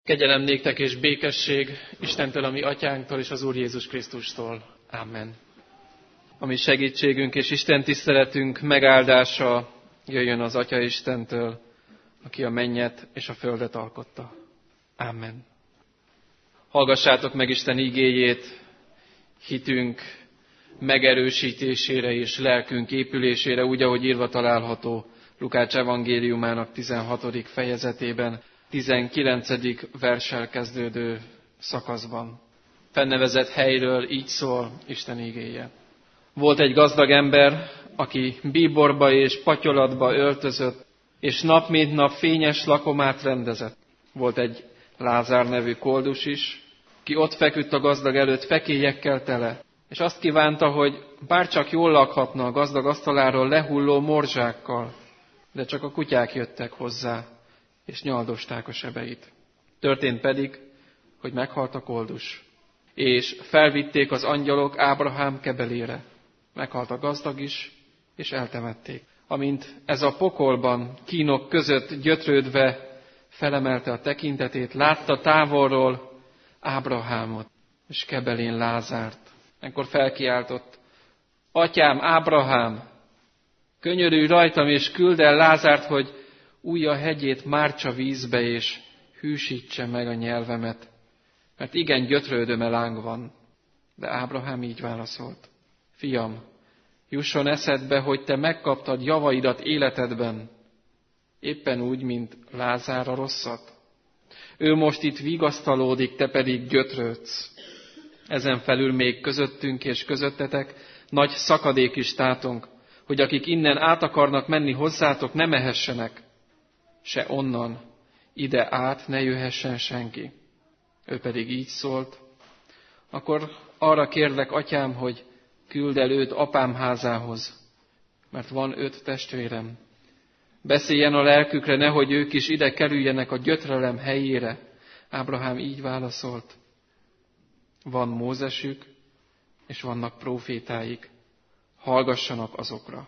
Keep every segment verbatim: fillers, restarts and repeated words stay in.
Kegyelem néktek és békesség Istentől, a mi atyánktól és az Úr Jézus Krisztustól. Amen. A mi segítségünk és Isten tiszteletünk megáldása jöjjön az Atya Istentől, aki a mennyet és a földet alkotta. Amen. Hallgassátok meg Isten igéjét, hitünk megerősítésére és lelkünk épülésére, úgy, ahogy írva található Lukács evangéliumának tizenhatodik fejezetében, tizenkilencedik verssel kezdődő szakaszban. Fennevezett helyről így szól Isten igéje. Volt egy gazdag ember, aki bíborba és patyolatba öltözött, és nap mint nap fényes lakomát rendezett. Volt egy Lázár nevű koldus is, ki ott feküdt a gazdag előtt fekélyekkel tele, és azt kívánta, hogy bárcsak jól lakhatna a gazdag asztaláról lehulló morzsákkal, de csak a kutyák jöttek hozzá, és nyaldosták a sebeit. Történt pedig, hogy meghalt a koldus, és felvitték az angyalok Ábrahám kebelére. Meghalt a gazdag is, és eltemették. Amint ez a pokolban, kínok között gyötrődve felemelte a tekintetét, látta távolról Ábrahámot, és kebelén Lázárt. Ekkor felkiáltott: Atyám, Ábrahám, könyörülj rajtam, és küld el Lázárt, hogy újja hegyét mártsa vízbe, és hűsítse meg a nyelvemet, mert igen gyötrődöme láng van. De Ábrahám így válaszolt: Fiam, jusson eszedbe, hogy te megkaptad javaidat életedben, éppen úgy, mint Lázár a rosszat. Ő most itt vigasztalódik, te pedig gyötrődsz. Ezen felül még közöttünk és közöttetek nagy szakadék is tátong, hogy akik innen át akarnak menni hozzátok, ne mehessenek, se onnan ide át ne jöhessen senki. Ő pedig így szólt: Akkor arra kérlek, atyám, hogy küld el őt apám házához, mert van öt testvérem. Beszéljen a lelkükre, nehogy ők is ide kerüljenek a gyötrelem helyére. Ábrahám így válaszolt: Van Mózesük, és vannak prófétáik, hallgassanak azokra.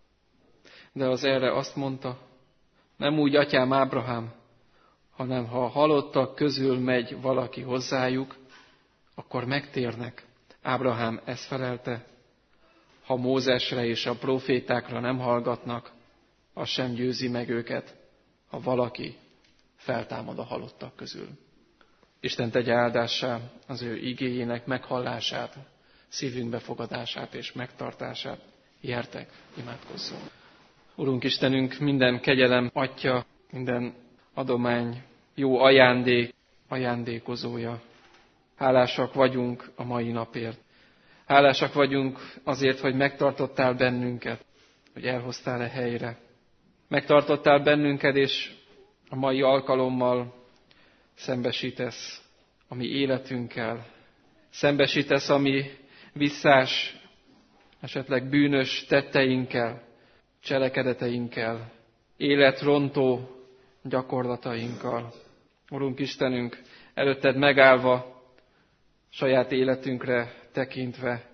De az erre azt mondta: Nem úgy, atyám Ábrahám, hanem ha a halottak közül megy valaki hozzájuk, akkor megtérnek. Ábrahám ezt felelte: Ha Mózesre és a prófétákra nem hallgatnak, az sem győzi meg őket, ha valaki feltámad a halottak közül. Isten tegye áldássá az ő igéjének meghallását, szívünk befogadását és megtartását. Gyertek, imádkozzunk! Urunk Istenünk, minden kegyelem Atya, minden adomány, jó ajándék, ajándékozója. Hálásak vagyunk a mai napért. Hálásak vagyunk azért, hogy megtartottál bennünket, hogy elhoztál e helyre. Megtartottál bennünket, és a mai alkalommal szembesítesz a mi életünkkel. Szembesítesz a mi visszás, esetleg bűnös tetteinkkel, cselekedeteinkkel, életrontó gyakorlatainkkal. Urunk Istenünk, előtted megállva, saját életünkre tekintve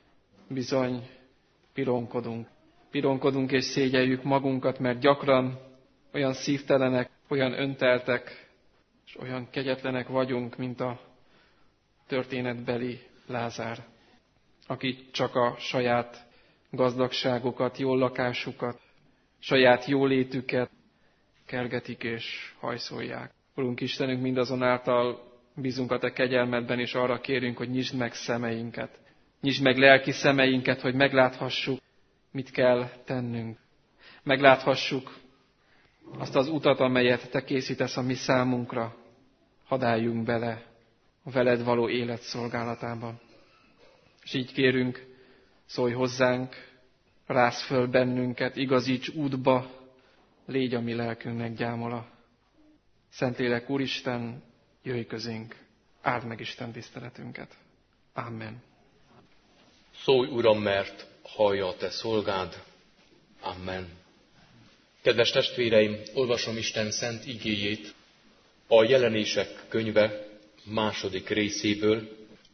bizony pironkodunk. Pironkodunk és szégyeljük magunkat, mert gyakran olyan szívtelenek, olyan önteltek, és olyan kegyetlenek vagyunk, mint a történetbeli Lázár, aki csak a saját gazdagságukat, jól lakásukat, saját jólétüket kergetik és hajszolják. Urunk Istenünk, mindazonáltal bízunk a te kegyelmedben, és arra kérünk, hogy nyisd meg szemeinket. Nyisd meg lelki szemeinket, hogy megláthassuk, mit kell tennünk. Megláthassuk azt az utat, amelyet te készítesz a mi számunkra. Hadd álljunk bele a veled való élet szolgálatába. És így kérünk, szólj hozzánk, rász föl bennünket, igazíts útba, légy a mi lelkünknek gyámola. Szentlélek Úristen, jöjj közénk, áld meg Isten tiszteletünket. Amen. Szólj, Uram, mert hallja a te szolgád. Amen. Kedves testvéreim, olvasom Isten szent igéjét a Jelenések könyve második részéből,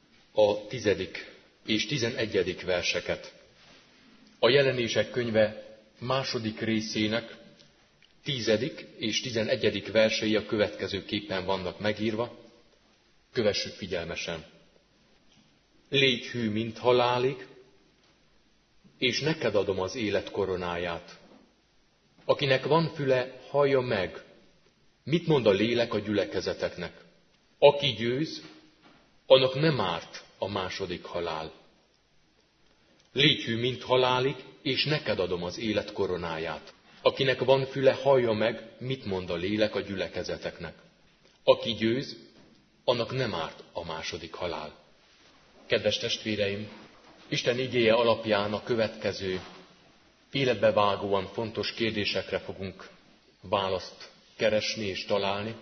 a tizedik és tizenegyedik verseket. A Jelenések könyve második részének Tizedik és tizenegyedik versei a következőképpen vannak megírva. Kövessük figyelmesen. Légy hű, mint halálig, és neked adom az élet koronáját. Akinek van füle, hallja meg, mit mond a lélek a gyülekezeteknek. Aki győz, annak nem árt a második halál. Légy hű, mint halálig, és neked adom az élet koronáját. Akinek van füle, hallja meg, mit mond a lélek a gyülekezeteknek. Aki győz, annak nem árt a második halál. Kedves testvéreim, Isten igéje alapján a következő életbevágóan fontos kérdésekre fogunk választ keresni és találni.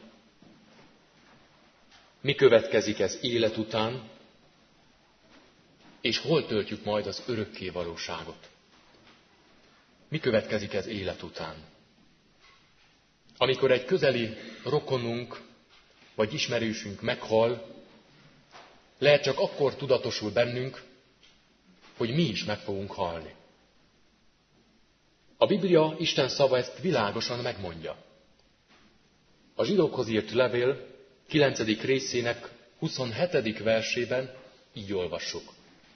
Mi következik ez élet után, és hol töltjük majd az örökké valóságot? Mi következik ez élet után? Amikor egy közeli rokonunk vagy ismerősünk meghal, lehet csak akkor tudatosul bennünk, hogy mi is meg fogunk halni. A Biblia, Isten szava ezt világosan megmondja. A zsidókhoz írt levél kilencedik részének huszonhetedik versében így olvassuk.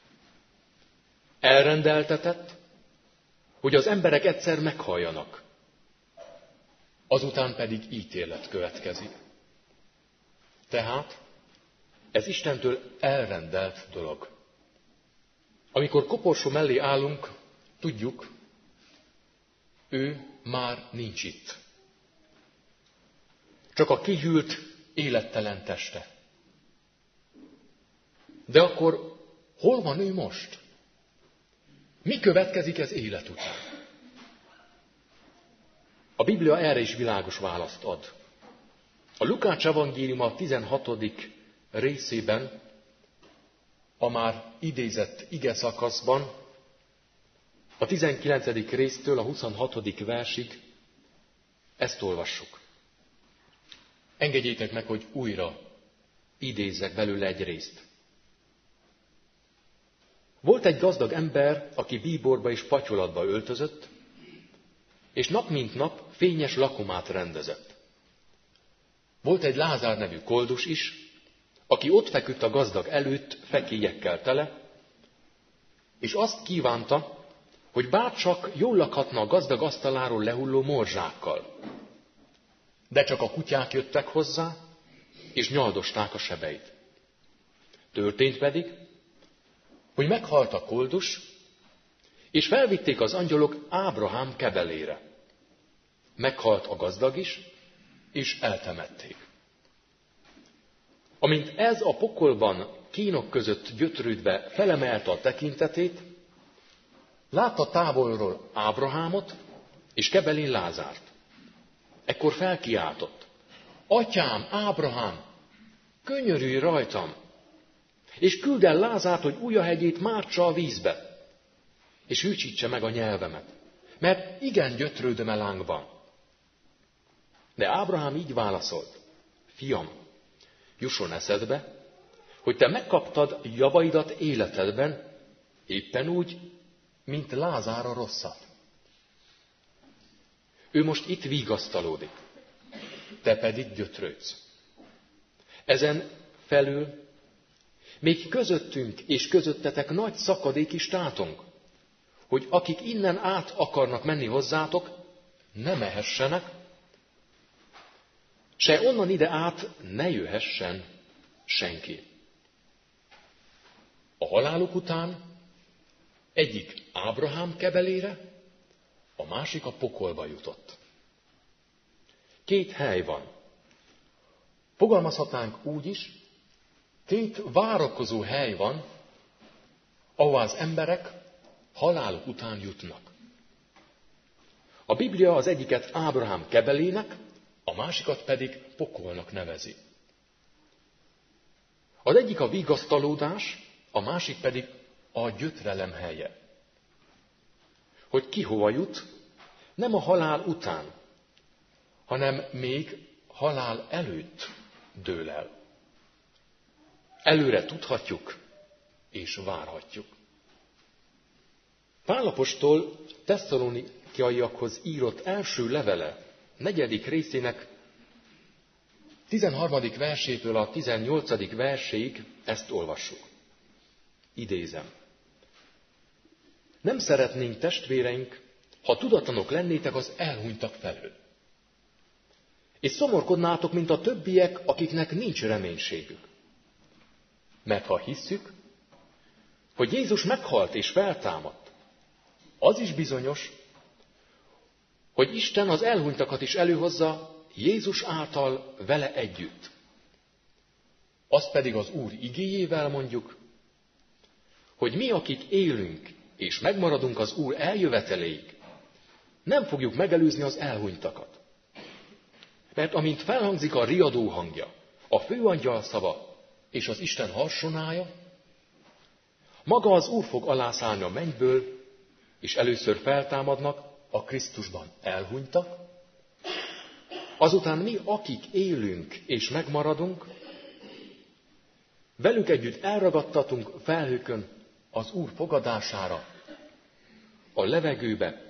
Elrendeltetett, hogy az emberek egyszer meghalljanak, azután pedig ítélet következik. Tehát ez Istentől elrendelt dolog. Amikor koporsó mellé állunk, tudjuk, ő már nincs itt. Csak a kihűlt, élettelen teste. De akkor hol van ő most? Mi következik ez élet után? A Biblia erre is világos választ ad. A Lukács evangéliuma tizenhatodik részében, a már idézett ige szakaszban, a tizenkilencedik résztől a huszonhatodik versig ezt olvassuk. Engedjétek meg, hogy újra idézzek belőle egy részt. Volt egy gazdag ember, aki bíborba és patyolatba öltözött, és nap mint nap fényes lakomát rendezett. Volt egy Lázár nevű koldus is, aki ott feküdt a gazdag előtt fekélyekkel tele, és azt kívánta, hogy bárcsak jól lakhatna a gazdag asztaláról lehulló morzsákkal. De csak a kutyák jöttek hozzá, és nyaldosták a sebeit. Történt pedig, hogy meghalt a koldus, és felvitték az angyalok Ábrahám kebelére. Meghalt a gazdag is, és eltemették. Amint ez a pokolban kínok között gyötrődve felemelte a tekintetét, látta távolról Ábrahámot és kebelén Lázárt. Ekkor felkiáltott: Atyám, Ábrahám, könyörülj rajtam, és küld el Lázárt, hogy ujjahegyét mártsa a vízbe, és hűtsítse meg a nyelvemet, mert igen gyötrődöm a lángban. De Ábrahám így válaszolt: Fiam, jusson eszedbe, hogy te megkaptad javaidat életedben, éppen úgy, mint Lázár a rosszat. Ő most itt vigasztalódik, te pedig gyötrődsz. Ezen felül még közöttünk és közöttetek nagy szakadék is tátong, hogy akik innen át akarnak menni hozzátok, ne mehessenek, se onnan ide át ne jöhessen senki. A haláluk után egyik Ábrahám kebelére, a másik a pokolba jutott. Két hely van. Fogalmazhatnánk úgy is, két várakozó hely van, ahol az emberek haláluk után jutnak. A Biblia az egyiket Ábrahám kebelének, a másikat pedig pokolnak nevezi. Az egyik a vigasztalódás, a másik pedig a gyötrelem helye. Hogy ki hova jut, nem a halál után, hanem még halál előtt dől el. Előre tudhatjuk és várhatjuk. Pál apostol Tesszalonikiaiakhoz írott első levele negyedik részének tizenharmadik versétől a tizennyolcadik verséig ezt olvassuk. Idézem. Nem szeretnénk, testvéreink, ha tudatlanok lennétek az elhunytak felől. És szomorkodnátok, mint a többiek, akiknek nincs reménységük. Mert ha hisszük, hogy Jézus meghalt és feltámadt, az is bizonyos, hogy Isten az elhunytakat is előhozza Jézus által vele együtt. Azt pedig az Úr igéjével mondjuk, hogy mi, akik élünk és megmaradunk az Úr eljöveteléig, nem fogjuk megelőzni az elhunytakat. Mert amint felhangzik a riadó hangja, a főangyal szava és az Isten harsonája, maga az Úr fog alászállni a mennyből, és először feltámadnak a Krisztusban elhunytak, azután mi, akik élünk és megmaradunk, velük együtt elragadtatunk felhőkön az Úr fogadására, a levegőbe,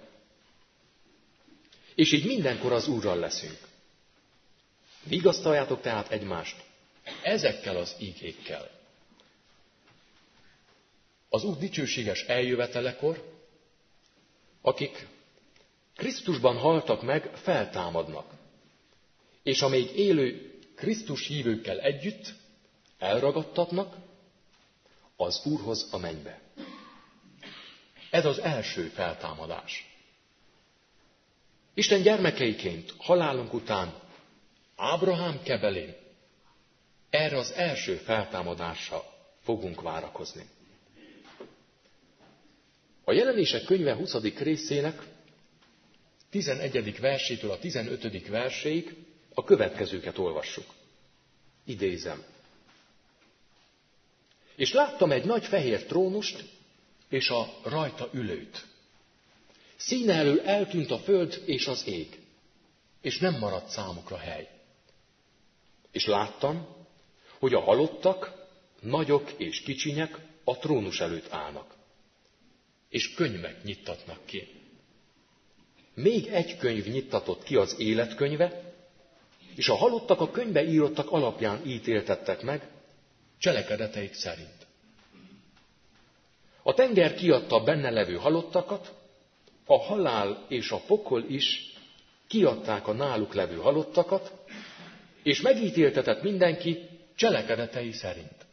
és így mindenkor az Úrral leszünk. Vigasztaljátok tehát egymást ezekkel az ígékkel. Az Úr dicsőséges eljövetelekor, akik Krisztusban haltak meg, feltámadnak, és a még élő Krisztus hívőkkel együtt elragadtatnak az Úrhoz a mennybe. Ez az első feltámadás. Isten gyermekeiként halálunk után Ábrahám kebelén erre az első feltámadásra fogunk várakozni. A Jelenések könyve huszadik részének tizenegyedik versétől a tizenötödik verséig a következőket olvassuk. Idézem. És láttam egy nagy fehér trónust, és a rajta ülőt. Színe elől eltűnt a föld és az ég, és nem maradt számukra hely. És láttam, hogy a halottak, nagyok és kicsinyek a trónus előtt állnak, és könyvek nyittatnak ki. Még egy könyv nyittatott ki, az életkönyve, és a halottak a könyvbe írottak alapján ítéltettek meg, cselekedeteik szerint. A tenger kiadta a benne levő halottakat, a halál és a pokol is kiadták a náluk levő halottakat, és megítéltetett mindenki cselekedetei szerint.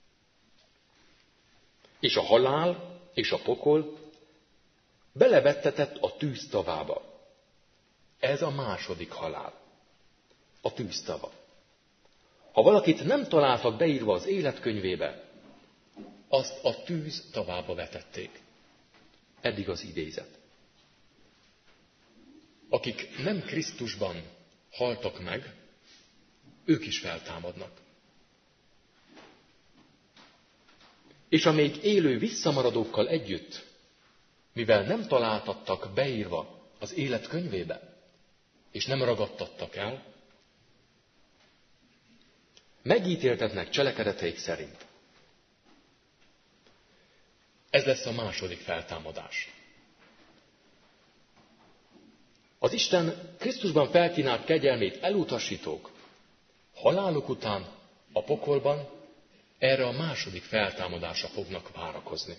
És a halál és a pokol belevettetett a tűztavába. Ez a második halál. A tűztava. Ha valakit nem találtak beírva az életkönyvébe, azt a tűz tavába vetették. Eddig az idézet. Akik nem Krisztusban haltak meg, ők is feltámadnak. És a még élő visszamaradókkal együtt, mivel nem találtattak beírva az életkönyvébe, és nem ragadtattak el, megítéltetnek cselekedeteik szerint. Ez lesz a második feltámadás. Az Isten Krisztusban felkínált kegyelmét elutasítók haláluk után a pokolban erre a második feltámadásra fognak várakozni.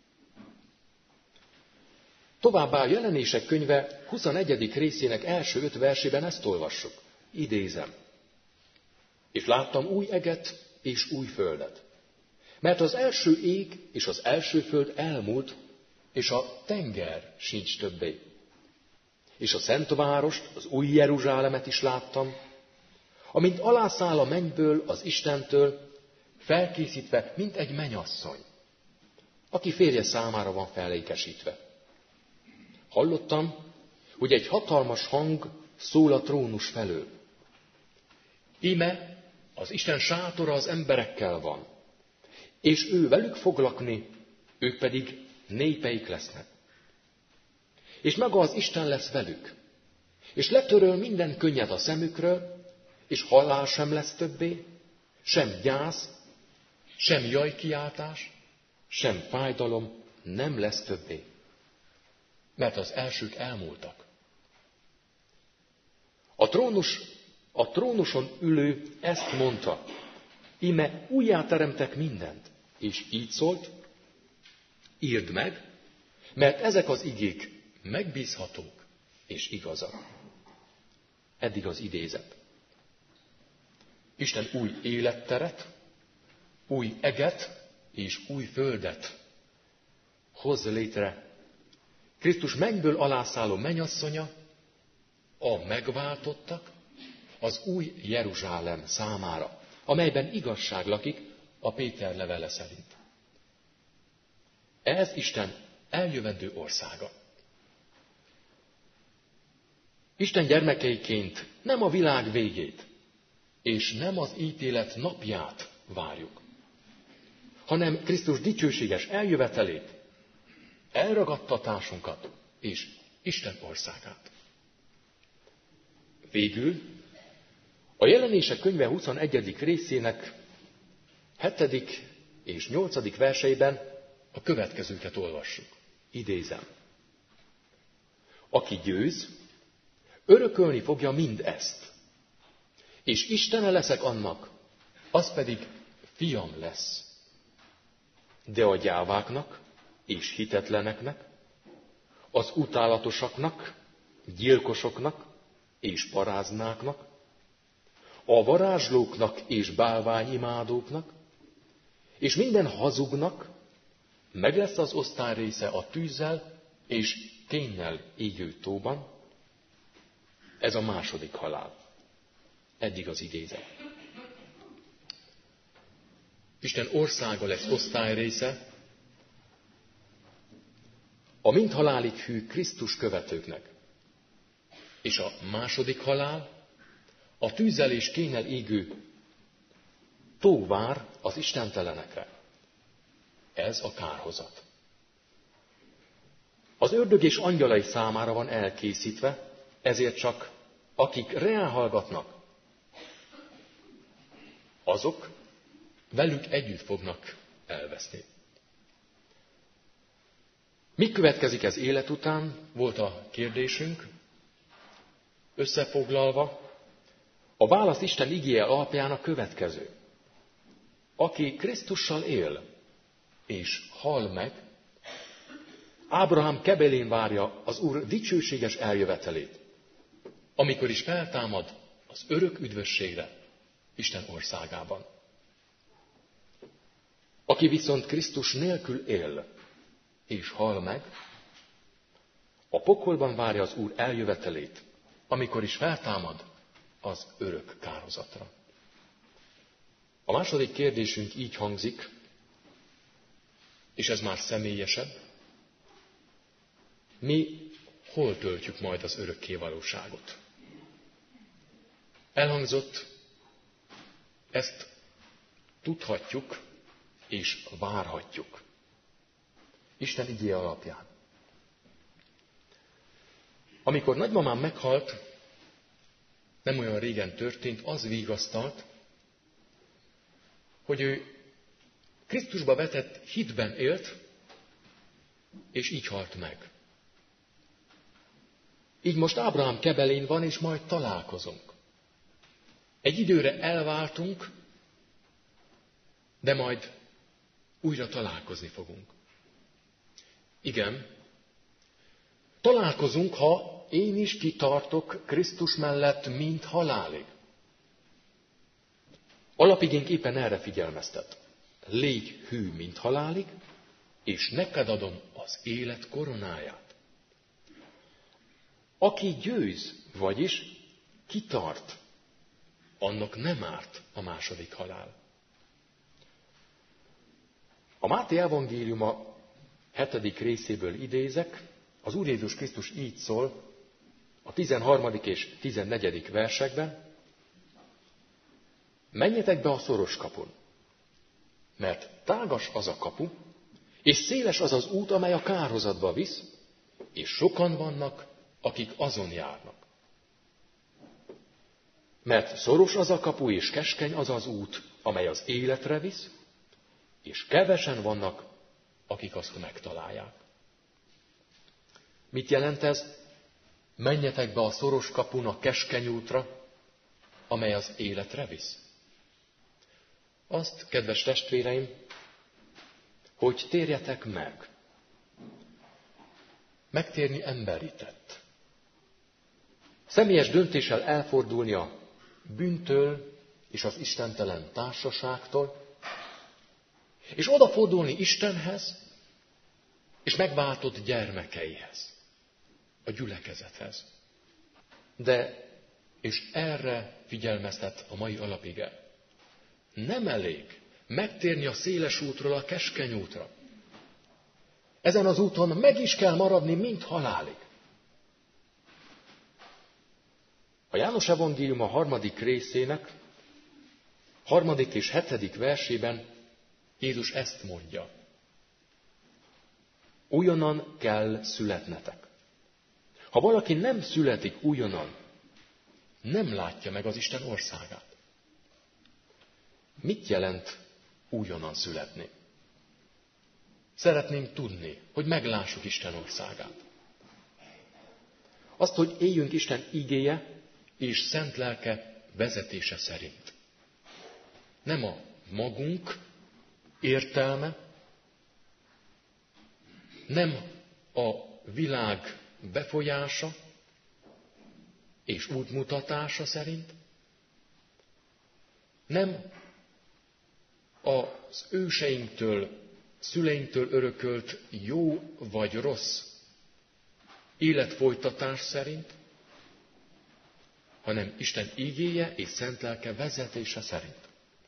Továbbá a Jelenések könyve huszonegyedik részének első öt versében ezt olvassuk. Idézem. És láttam új eget és új földet. Mert az első ég és az első föld elmúlt, és a tenger sincs többé. És a szent várost, az új Jeruzsálemet is láttam, amint alászáll a mennyből az Istentől, felkészítve, mint egy mennyasszony, aki férje számára van felékesítve. Hallottam, hogy egy hatalmas hang szól a trónus felől. Íme az Isten sátora az emberekkel van, és ő velük fog lakni, ők pedig népeik lesznek. És maga az Isten lesz velük, és letöröl minden könnyet a szemükről, és halál sem lesz többé, sem gyász, sem jajkiáltás, sem fájdalom nem lesz többé, mert az elsők elmúltak. A, trónus, a trónuson ülő ezt mondta, íme újjáteremtek mindent, és így szólt, írd meg, mert ezek az igék megbízhatók és igazak. Eddig az idézet. Isten új életteret, új eget és új földet hoz létre. Krisztus mennyből alászálló mennyasszonya, a megváltottak, az új Jeruzsálem számára, amelyben igazság lakik a Péter levele szerint. Ez Isten eljövendő országa. Isten gyermekeiként nem a világ végét, és nem az ítélet napját várjuk, hanem Krisztus dicsőséges eljövetelét, elragadtatásunkat és Isten országát. Végül a Jelenések könyve huszonegyedik részének hetedik és nyolcadik verseiben a következőket olvassuk. Idézem. Aki győz, örökölni fogja mindezt, és Istene leszek annak, az pedig fiam lesz. De a gyáváknak és hitetleneknek, az utálatosaknak, gyilkosoknak és paráznáknak, a varázslóknak és bálványimádóknak, és minden hazugnak meg lesz az osztály része a tűzzel és kénnyel égő tóban. Ez a második halál. Eddig az idézet. Isten országa lesz osztály része a mind halálig hű Krisztus követőknek. És a második halál a tűzzel és kénnel égő tó vár az istentelenekre. Ez a kárhozat. Az ördög és angyalai számára van elkészítve, ezért csak akik reál hallgatnak, azok velük együtt fognak elveszni. Mi következik ez élet után? Volt a kérdésünk. Összefoglalva, a válasz Isten igéje alapján a következő. Aki Krisztussal él és hal meg, Ábrahám kebelén várja az Úr dicsőséges eljövetelét, amikor is feltámad az örök üdvösségre Isten országában. Aki viszont Krisztus nélkül él és hal meg, a pokolban várja az Úr eljövetelét, amikor is feltámad az örök kárhozatra. A második kérdésünk így hangzik, és ez már személyesebb. Mi hol töltjük majd az örökké valóságot? Elhangzott, ezt tudhatjuk és várhatjuk. Isten igéje alapján. Amikor nagymamám meghalt, nem olyan régen történt, az vigasztalt, hogy ő Krisztusba vetett hitben élt, és így halt meg. Így most Ábrahám kebelén van, és majd találkozunk. Egy időre elváltunk, de majd újra találkozni fogunk. Igen, találkozunk, ha én is kitartok Krisztus mellett, mint halálig. Alapigénk éppen erre figyelmeztet. Légy hű, mint halálig, és neked adom az élet koronáját. Aki győz, vagyis kitart, annak nem árt a második halál. A Máté evangéliuma hetedik részéből idézek, az Úr Jézus Krisztus így szól a tizenharmadik és tizennegyedik versekben, menjetek be a szoros kapun, mert tágas az a kapu, és széles az az út, amely a kárhozatba visz, és sokan vannak, akik azon járnak. Mert szoros az a kapu, és keskeny az az út, amely az életre visz, és kevesen vannak, akik azt megtalálják. Mit jelent ez? menjetek be a szoros kapun a keskeny útra, amely az életre visz. Azt, kedves testvéreim, hogy térjetek meg. Megtérni emberi tett. Személyes döntéssel elfordulni a bűntől és az istentelen társaságtól, és odafordulni Istenhez, és megváltott gyermekeihez, a gyülekezethez. De, és erre figyelmeztet a mai alapige, nem elég megtérni a széles útról a keskeny útra. Ezen az úton meg is kell maradni, mint halálig. A János evangélium a harmadik részének, harmadik és hetedik versében Jézus ezt mondja. Újonnan kell születnetek. Ha valaki nem születik újonnan, nem látja meg az Isten országát. Mit jelent újonnan születni? Szeretnénk tudni, hogy meglássuk Isten országát. Azt, hogy éljünk Isten igéje és szent lelke vezetése szerint. Nem a magunk értelme, nem a világ befolyása és útmutatása szerint, nem az őseinktől, szüleinktől örökölt jó vagy rossz életfolytatás szerint, hanem Isten igéje és szent lelke vezetése szerint.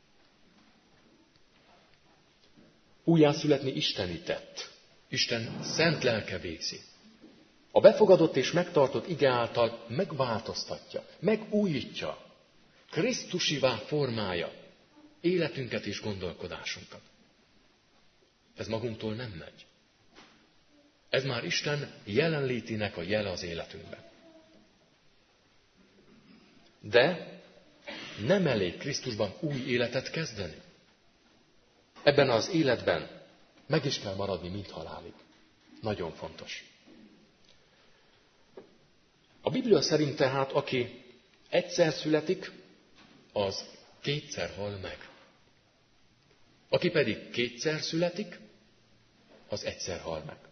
Újjászületni isteni tett. Isten szent lelke végzi. A befogadott és megtartott ige által megváltoztatja, megújítja, Krisztusivá formálja életünket és gondolkodásunkat. Ez magunktól nem megy. Ez már Isten jelenlétének a jele az életünkben. De nem elég Krisztusban új életet kezdeni. Ebben az életben meg is kell maradni, mint halálig. Nagyon fontos. A Biblia szerint tehát, aki egyszer születik, az kétszer hal meg. Aki pedig kétszer születik, az egyszer hal meg.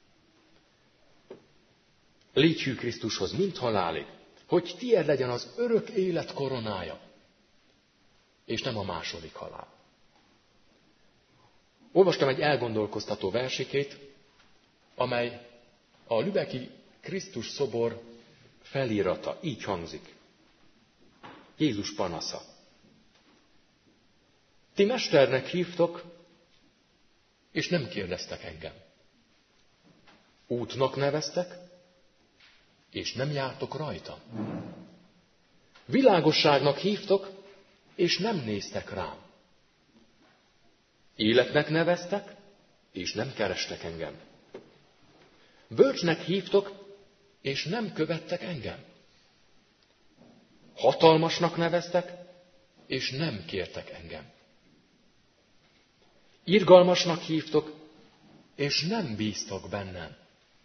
Légy hű Krisztushoz, mint halálig, hogy tiéd legyen az örök élet koronája, és nem a második halál. Olvastam egy elgondolkoztató versikét, amely a lübecki Krisztus szobor felirata, így hangzik. Jézus panasza. Ti mesternek hívtok, és nem kérdeztek engem. Útnak neveztek, és nem jártok rajta. Világosságnak hívtok, és nem néztek rám. Életnek neveztek, és nem kerestek engem. Bölcsnek hívtok, és nem követtek engem. Hatalmasnak neveztek, és nem kértek engem. Irgalmasnak hívtok, és nem bíztok bennem.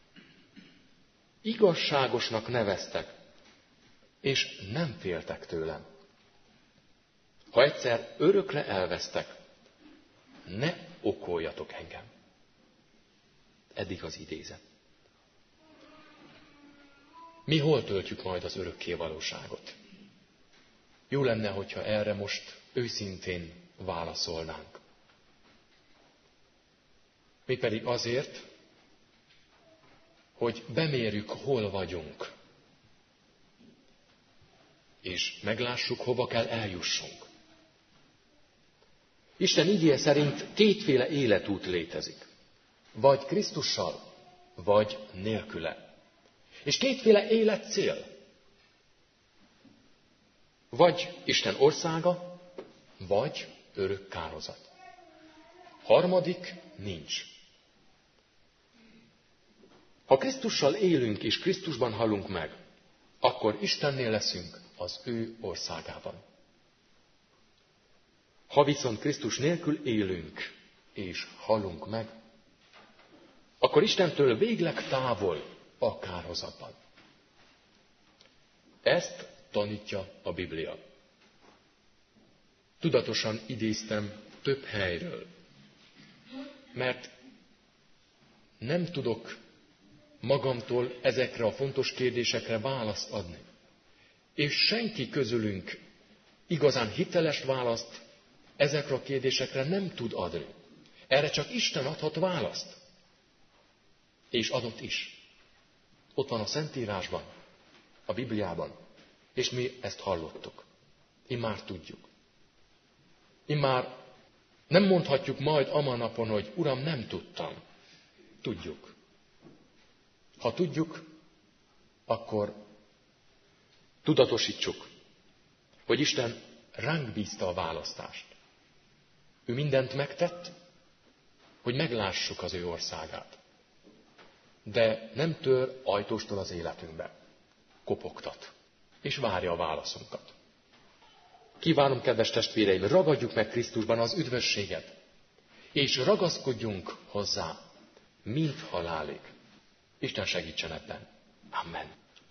Igazságosnak neveztek, és nem féltek tőlem. Ha egyszer örökre elvesztek, ne okoljatok engem. Eddig az idézet. Mi hol töltjük majd az örökké valóságot? Jó lenne, hogyha erre most őszintén válaszolnánk. Mi pedig azért, hogy bemérjük, hol vagyunk, és meglássuk, hova kell eljussunk. Isten igéje szerint kétféle életút létezik. Vagy Krisztussal, vagy nélküle. És kétféle életcél. Vagy Isten országa, vagy örök kárhozat. Harmadik nincs. Ha Krisztussal élünk és Krisztusban halunk meg, akkor Istennél leszünk az ő országában. Ha viszont Krisztus nélkül élünk és halunk meg, akkor Istentől végleg távol a kárhozatban. Ezt tanítja a Biblia. Tudatosan idéztem több helyről, mert nem tudok magamtól ezekre a fontos kérdésekre választ adni. És senki közülünk igazán hiteles választ ezekre a kérdésekre nem tud adni. Erre csak Isten adhat választ. És adott is. Ott van a Szentírásban, a Bibliában, és mi ezt hallottuk. Immár tudjuk. Immár nem mondhatjuk majd ama napon, hogy Uram, nem tudtam. Tudjuk. Ha tudjuk, akkor tudatosítsuk, hogy Isten ránk bízta a választást. Ő mindent megtett, hogy meglássuk az ő országát. De nem tör ajtóstól az életünkbe. Kopogtat. És várja a válaszunkat. Kívánom, kedves testvéreim, ragadjuk meg Krisztusban az üdvösséget, és ragaszkodjunk hozzá, mint halálig. Isten segítsen ebben. Amen.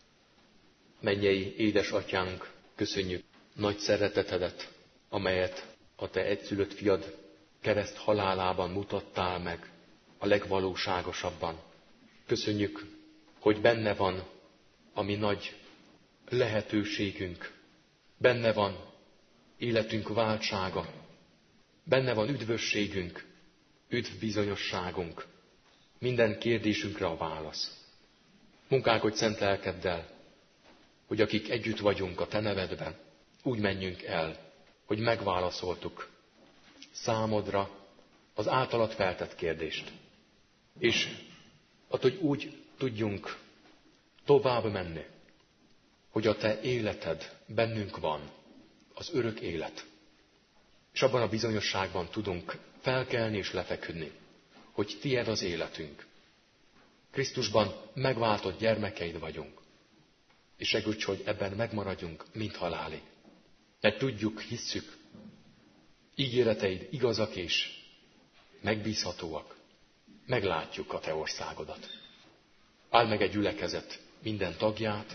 Mennyei édesatyánk, köszönjük nagy szeretetedet, amelyet a te egyszülött fiad kereszt halálában mutattál meg a legvalóságosabban. Köszönjük, hogy benne van a mi nagy lehetőségünk, benne van életünk váltsága, benne van üdvösségünk, üdvbizonyosságunk, minden kérdésünkre a válasz. Munkálkodj szent lelkeddel, hogy akik együtt vagyunk a te nevedben, úgy menjünk el, hogy megválaszoltuk számodra az általad feltett kérdést. És hogy úgy tudjunk tovább menni, hogy a te életed bennünk van, az örök élet. És abban a bizonyosságban tudunk felkelni és lefeküdni, hogy tied az életünk. Krisztusban megváltott gyermekeid vagyunk. És segíts, hogy ebben megmaradjunk, mint halálig. Mert tudjuk, hisszük, ígéreteid igazak és megbízhatóak. Meglátjuk a te országodat. Áld meg egy gyülekezet minden tagját,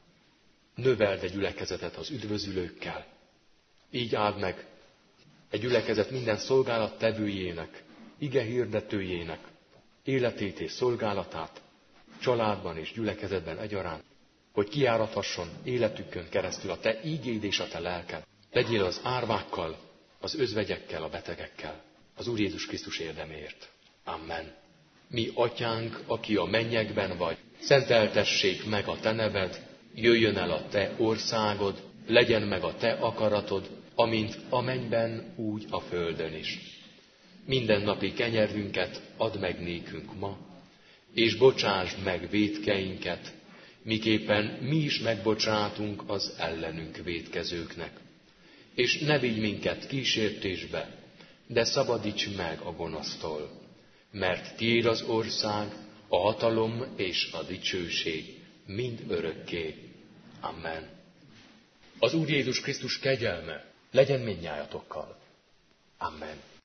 növeld egy gyülekezetet az üdvözülőkkel. Így áld meg egy gyülekezet minden szolgálat tevőjének, ige hirdetőjének életét és szolgálatát, családban és gyülekezetben egyaránt, hogy kijárathasson életükön keresztül a te ígéd és a te lelked. Legyél az árvákkal, az özvegyekkel, a betegekkel, az Úr Jézus Krisztus érdeméért. Amen. Mi atyánk, aki a mennyekben vagy, szenteltessék meg a te neved, jöjjön el a te országod, legyen meg a te akaratod, amint a mennyben, úgy a földön is. Mindennapi kenyerünket add meg nékünk ma, és bocsásd meg vétkeinket, miképpen mi is megbocsátunk az ellenünk vétkezőknek. És ne vigy minket kísértésbe, de szabadíts meg a gonosztól, mert tiéd az ország, a hatalom és a dicsőség mind örökké. Amen. Az Úr Jézus Krisztus kegyelme legyen mindnyájatokkal. Amen.